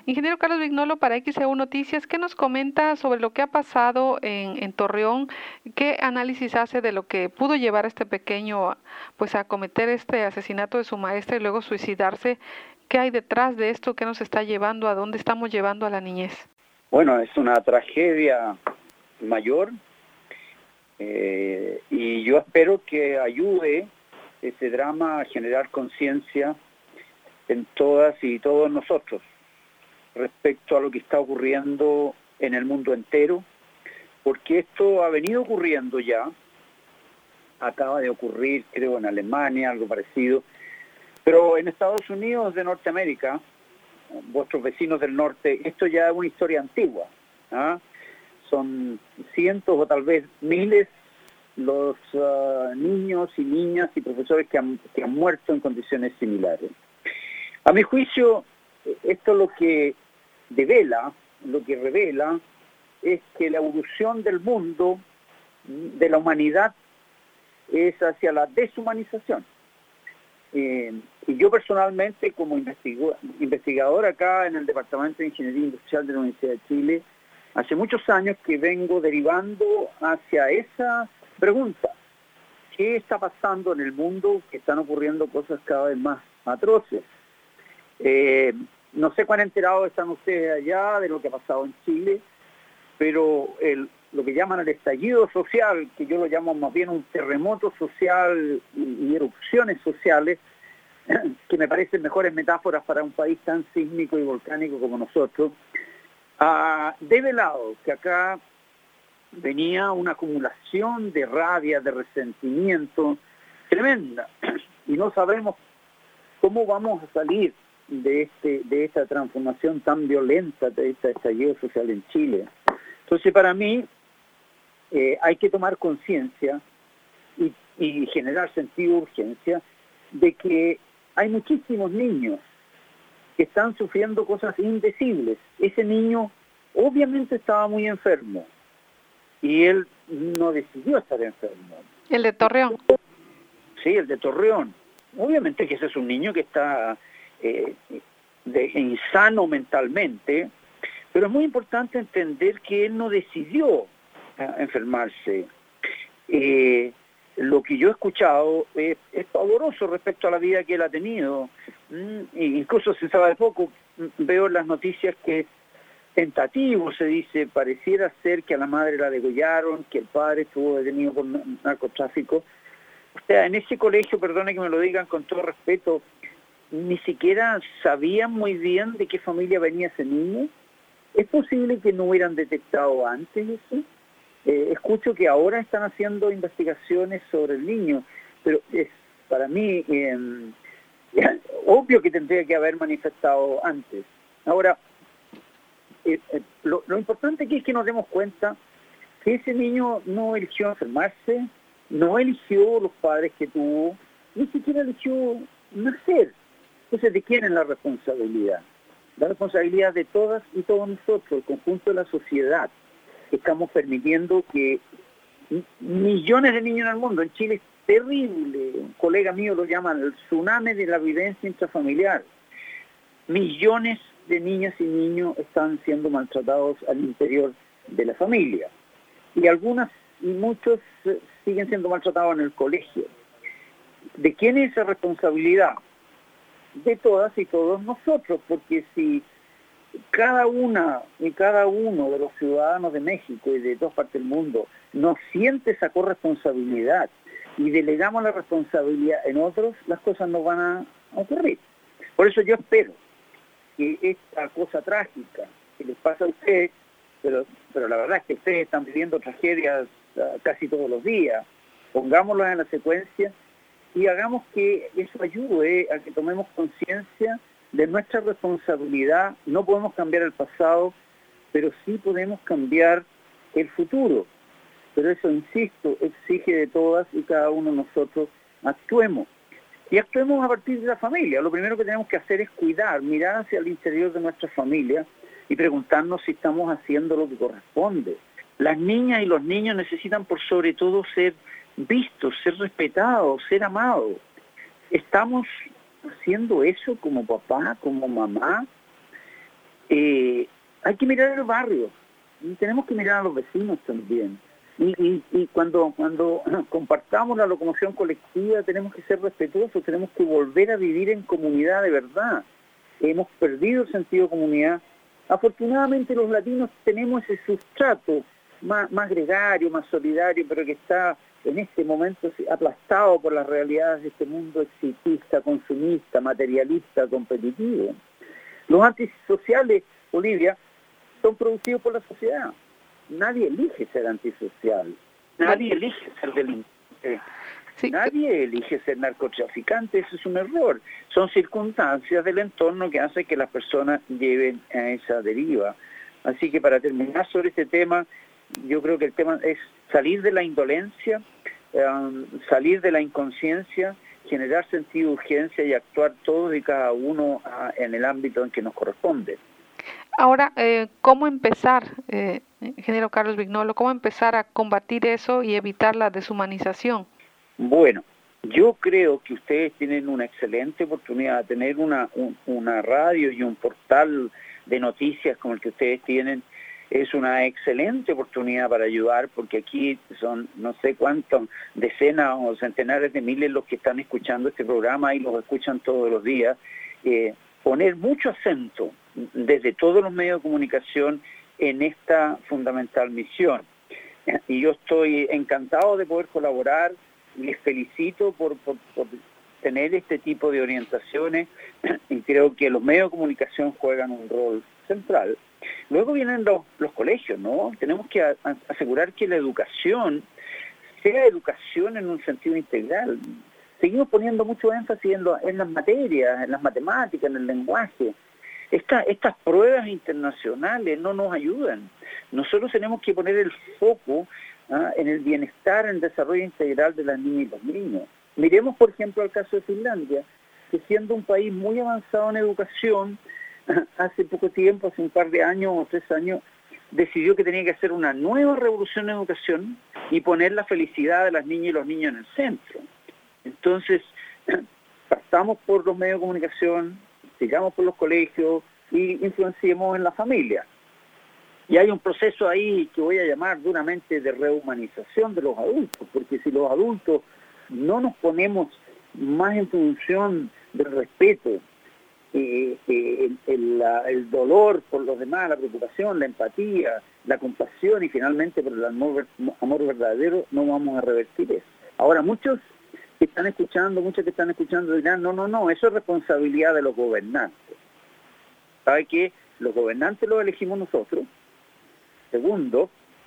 Ingeniero Carlos Vignolo para XEU Noticias, ¿qué nos comenta sobre lo que ha pasado en Torreón? ¿Qué análisis hace de lo que pudo llevar a este pequeño pues a cometer este asesinato de su maestra y luego suicidarse? ¿Qué hay detrás de esto? ¿Qué nos está llevando? ¿A dónde estamos llevando a la niñez? Bueno, es una tragedia mayor y yo espero que ayude ese drama a generar conciencia en todas y todos nosotros respecto a lo que está ocurriendo en el mundo entero, porque esto ha venido ocurriendo ya, acaba de ocurrir creo en Alemania, algo parecido, pero en Estados Unidos de Norteamérica, vuestros vecinos del norte, esto ya es una historia antigua, ¿ah? Son cientos o tal vez miles los niños y niñas y profesores que han muerto en condiciones similares. A mi juicio, esto lo que revela, es que la evolución del mundo, de la humanidad, es hacia la deshumanización. Y yo personalmente, como investigador acá en el Departamento de Ingeniería Industrial de la Universidad de Chile, hace muchos años que vengo derivando hacia esa pregunta. ¿Qué está pasando en el mundo? Que están ocurriendo cosas cada vez más atroces. No sé cuán enterados están ustedes allá de lo que ha pasado en Chile, pero lo que llaman el estallido social, que yo lo llamo más bien un terremoto social y erupciones sociales, que me parecen mejores metáforas para un país tan sísmico y volcánico como nosotros, ha develado que acá venía una acumulación de rabia, de resentimiento tremenda, y no sabemos cómo vamos a salir de esta transformación tan violenta, de este estallido social en Chile. Entonces, para mí, hay que tomar conciencia y generar sentido de urgencia de que hay muchísimos niños que están sufriendo cosas indecibles. Ese niño obviamente estaba muy enfermo y él no decidió estar enfermo. El de Torreón. Sí, el de Torreón. Obviamente que ese es un niño que está insano mentalmente, pero es muy importante entender que él no decidió enfermarse. Lo que yo he escuchado es pavoroso respecto a la vida que él ha tenido. Incluso se sabe poco, veo en las noticias que es tentativo, se dice, pareciera ser que a la madre la degollaron, que el padre estuvo detenido por narcotráfico. O sea, en ese colegio, perdone que me lo digan con todo respeto, ni siquiera sabían muy bien de qué familia venía ese niño. ¿Es posible que no hubieran detectado antes eso? Escucho que ahora están haciendo investigaciones sobre el niño, pero es para mí obvio que tendría que haber manifestado antes. Ahora, lo importante aquí es que nos demos cuenta que ese niño no eligió enfermarse, no eligió los padres que tuvo, ni siquiera eligió nacer. Entonces, ¿de quién es la responsabilidad? La responsabilidad de todas y todos nosotros, el conjunto de la sociedad. Estamos permitiendo que millones de niños en el mundo, en Chile es terrible, un colega mío lo llama el tsunami de la violencia intrafamiliar. Millones de niñas y niños están siendo maltratados al interior de la familia. Y algunas y muchos siguen siendo maltratados en el colegio. ¿De quién es esa responsabilidad? De todas y todos nosotros, porque si cada una y cada uno de los ciudadanos de México y de todas partes del mundo no siente esa corresponsabilidad y delegamos la responsabilidad en otros, las cosas no van a ocurrir. Por eso yo espero que esta cosa trágica que les pasa a ustedes, pero la verdad es que ustedes están viviendo tragedias casi todos los días, pongámoslas en la secuencia y hagamos que eso ayude a que tomemos conciencia de nuestra responsabilidad. No podemos cambiar el pasado, pero sí podemos cambiar el futuro. Pero eso, insisto, exige de todas y cada uno de nosotros actuemos. Y actuemos a partir de la familia. Lo primero que tenemos que hacer es cuidar, mirar hacia el interior de nuestra familia y preguntarnos si estamos haciendo lo que corresponde. Las niñas y los niños necesitan por sobre todo ser vistos, ser respetados, ser amados. ¿Estamos haciendo eso como papá, como mamá? hay que mirar el barrio, tenemos que mirar a los vecinos también. Y cuando compartamos la locomoción colectiva tenemos que ser respetuosos, tenemos que volver a vivir en comunidad de verdad. Hemos perdido el sentido de comunidad. Afortunadamente los latinos tenemos ese sustrato más gregario, más solidario, pero que está en este momento aplastado por las realidades de este mundo exitista, consumista, materialista, competitivo. Los antisociales, Olivia, son producidos por la sociedad. Nadie elige ser antisocial, nadie elige ser delincuente, nadie elige ser narcotraficante, eso es un error. Son circunstancias del entorno que hacen que las personas lleven a esa deriva. Así que para terminar sobre este tema, yo creo que el tema es salir de la indolencia, salir de la inconsciencia, generar sentido de urgencia y actuar todos y cada uno en el ámbito en que nos corresponde. Ahora, ¿cómo empezar, ingeniero Carlos Vignolo, cómo empezar a combatir eso y evitar la deshumanización? Bueno, yo creo que ustedes tienen una excelente oportunidad de tener una radio y un portal de noticias como el que ustedes tienen. Es una excelente oportunidad para ayudar, porque aquí son no sé cuántas decenas o centenares de miles los que están escuchando este programa y los escuchan todos los días. Poner mucho acento desde todos los medios de comunicación en esta fundamental misión. Y yo estoy encantado de poder colaborar, les felicito por tener este tipo de orientaciones y creo que los medios de comunicación juegan un rol central. Luego vienen los colegios, ¿no? Tenemos que asegurar que la educación sea educación en un sentido integral. Seguimos poniendo mucho énfasis en las materias, en las matemáticas, en el lenguaje. Estas pruebas internacionales no nos ayudan. Nosotros tenemos que poner el foco en el bienestar, en el desarrollo integral de las niñas y los niños. Miremos, por ejemplo, el caso de Finlandia, que siendo un país muy avanzado en educación, hace poco tiempo, hace un par de años o 3 años, decidió que tenía que hacer una nueva revolución en educación y poner la felicidad de las niñas y los niños en el centro. Entonces, partamos por los medios de comunicación, sigamos por los colegios y influenciemos en la familia. Y hay un proceso ahí que voy a llamar duramente de rehumanización de los adultos, porque si los adultos no nos ponemos más en función del respeto, el dolor por los demás, la preocupación, la empatía, la compasión y finalmente por el amor verdadero, no vamos a revertir eso. Ahora, muchos que están escuchando dirán, no, eso es responsabilidad de los gobernantes. ¿Sabe qué? Los gobernantes los elegimos nosotros. Segundo,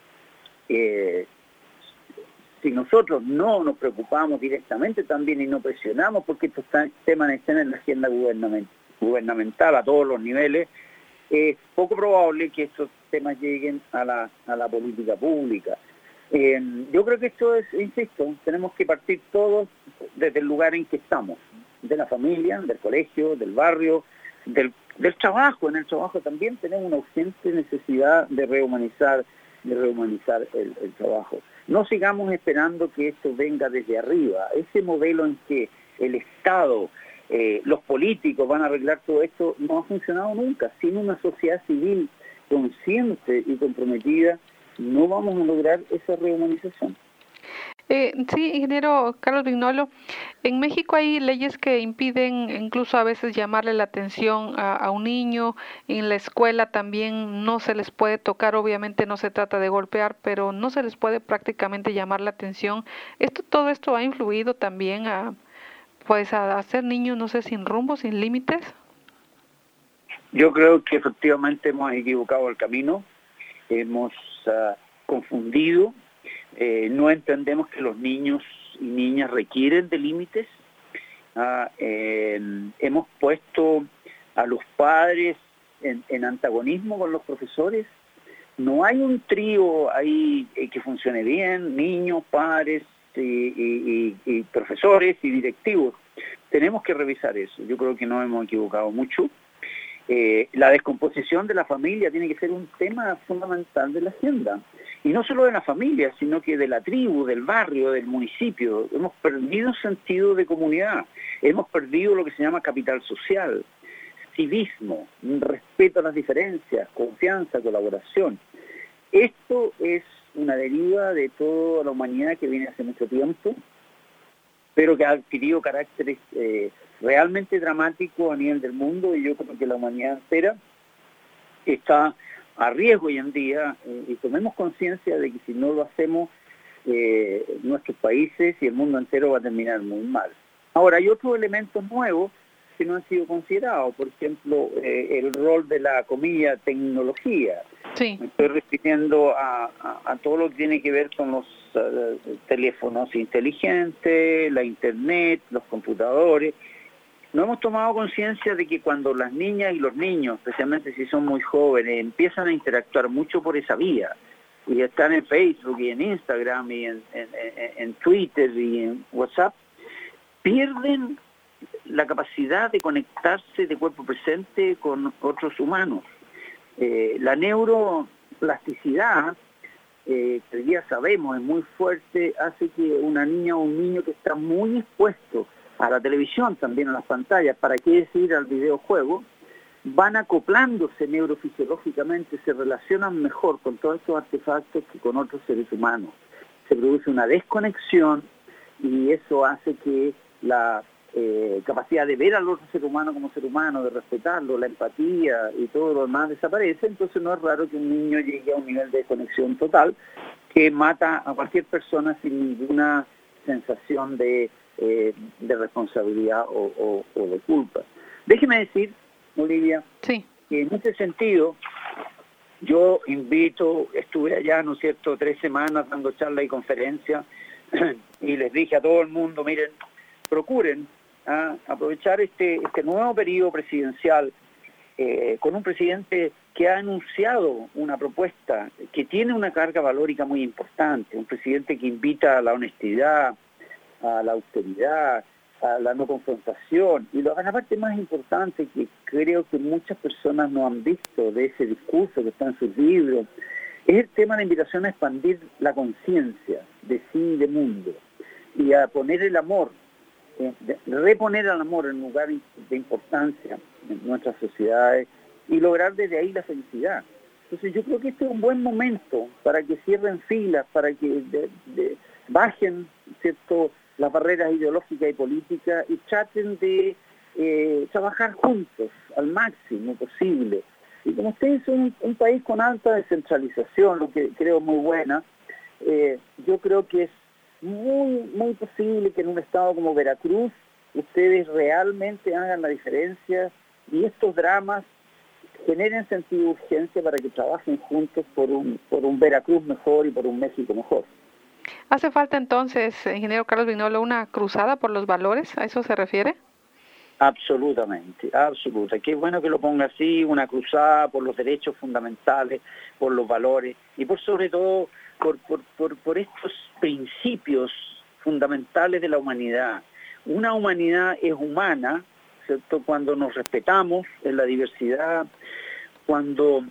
si nosotros no nos preocupamos directamente también y no presionamos porque estos temas estén en la agenda gubernamental a todos los niveles, es poco probable que estos temas lleguen a la política pública. Yo creo que esto es, insisto, tenemos que partir todos desde el lugar en que estamos, de la familia, del colegio, del barrio, del trabajo. En el trabajo también tenemos una urgente necesidad de rehumanizar el trabajo. No sigamos esperando que esto venga desde arriba. Ese modelo en que el Estado, los políticos van a arreglar todo esto, no ha funcionado nunca. Sin una sociedad civil consciente y comprometida, no vamos a lograr esa rehumanización. Sí, ingeniero Carlos Vignolo, en México hay leyes que impiden incluso a veces llamarle la atención a un niño. En la escuela también no se les puede tocar, obviamente no se trata de golpear, pero no se les puede prácticamente llamar la atención. Todo esto ha influido también a hacer niños, no sé, sin rumbo, sin límites. Yo creo que efectivamente hemos equivocado el camino, hemos confundido. No entendemos que los niños y niñas requieren de límites. Hemos puesto a los padres en antagonismo con los profesores. No hay un trío ahí que funcione bien, niños, padres y profesores y directivos. Tenemos que revisar eso. Yo creo que nos hemos equivocado mucho. La descomposición de la familia tiene que ser un tema fundamental de la agenda. Y no solo de la familia, sino que de la tribu, del barrio, del municipio. Hemos perdido sentido de comunidad. Hemos perdido lo que se llama capital social. civismo, respeto a las diferencias, confianza, colaboración. Esto es una deriva de toda la humanidad que viene hace mucho tiempo, pero que ha adquirido caracteres realmente dramáticos a nivel del mundo, y yo creo que la humanidad entera está a riesgo hoy en día, y tomemos conciencia de que si no lo hacemos, nuestros países y el mundo entero va a terminar muy mal. Ahora, hay otros elementos nuevos que no han sido considerados, por ejemplo, el rol de la, comilla, tecnología. Sí. Me estoy refiriendo a todo lo que tiene que ver con los teléfonos inteligentes, la internet, los computadores. No hemos tomado conciencia de que cuando las niñas y los niños, especialmente si son muy jóvenes, empiezan a interactuar mucho por esa vía, y están en Facebook y en Instagram y en Twitter y en WhatsApp, pierden la capacidad de conectarse de cuerpo presente con otros humanos. La neuroplasticidad, que hoy día sabemos es muy fuerte, hace que una niña o un niño que está muy expuesto a la televisión, también a las pantallas, para qué decir al videojuego, van acoplándose neurofisiológicamente, se relacionan mejor con todos estos artefactos que con otros seres humanos. Se produce una desconexión y eso hace que la capacidad de ver al otro ser humano como ser humano, de respetarlo, la empatía y todo lo demás desaparece. Entonces no es raro que un niño llegue a un nivel de desconexión total que mata a cualquier persona sin ninguna sensación de responsabilidad o de culpa. Déjeme decir, Olivia, sí, que en ese sentido yo invito, estuve allá, ¿no es cierto?, 3 semanas dando charlas y conferencias, y les dije a todo el mundo, miren, procuren aprovechar este nuevo periodo presidencial con un presidente que ha anunciado una propuesta que tiene una carga valórica muy importante, un presidente que invita a la honestidad, a la austeridad, a la no confrontación, y la parte más importante que creo que muchas personas no han visto de ese discurso que está en sus libros, es el tema de la invitación a expandir la conciencia de sí y de mundo, y a poner el amor, reponer al amor en lugar de importancia en nuestras sociedades, y lograr desde ahí la felicidad. Entonces yo creo que este es un buen momento para que cierren filas, para que bajen, ¿cierto?, las barreras ideológicas y políticas y traten de trabajar juntos al máximo posible. Y como ustedes son un país con alta descentralización, lo que creo muy buena, yo creo que es muy, muy posible que en un estado como Veracruz ustedes realmente hagan la diferencia y estos dramas generen sentido de urgencia para que trabajen juntos por un Veracruz mejor y por un México mejor. ¿Hace falta entonces, ingeniero Carlos Vignolo, una cruzada por los valores? ¿A eso se refiere? Absolutamente, absoluta. Qué bueno que lo ponga así, una cruzada por los derechos fundamentales, por los valores y por sobre todo por estos principios fundamentales de la humanidad. Una humanidad es humana, ¿cierto?, cuando nos respetamos en la diversidad, cuando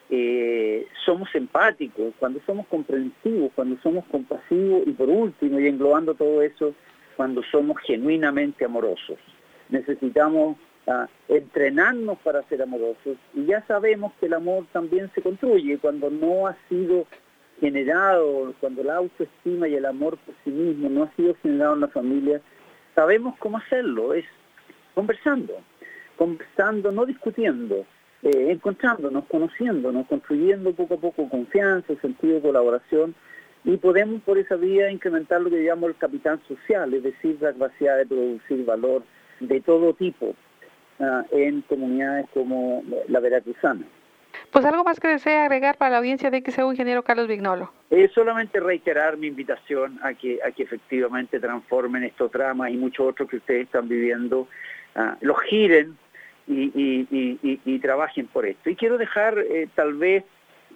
somos empáticos, cuando somos comprensivos, cuando somos compasivos y por último, y englobando todo eso, cuando somos genuinamente amorosos. Necesitamos entrenarnos para ser amorosos y ya sabemos que el amor también se construye cuando no ha sido generado, cuando la autoestima y el amor por sí mismo no ha sido generado en la familia. Sabemos cómo hacerlo, es conversando, no discutiendo, encontrándonos, conociéndonos, construyendo poco a poco confianza, sentido de colaboración, y podemos por esa vía incrementar lo que llamamos el capital social, es decir, la capacidad de producir valor de todo tipo en comunidades como la veracruzana. Pues algo más que desea agregar para la audiencia de XEU, ingeniero Carlos Vignolo. Solamente reiterar mi invitación a que efectivamente transformen estos dramas y muchos otros que ustedes están viviendo, los giren y trabajen por esto. Y quiero dejar tal vez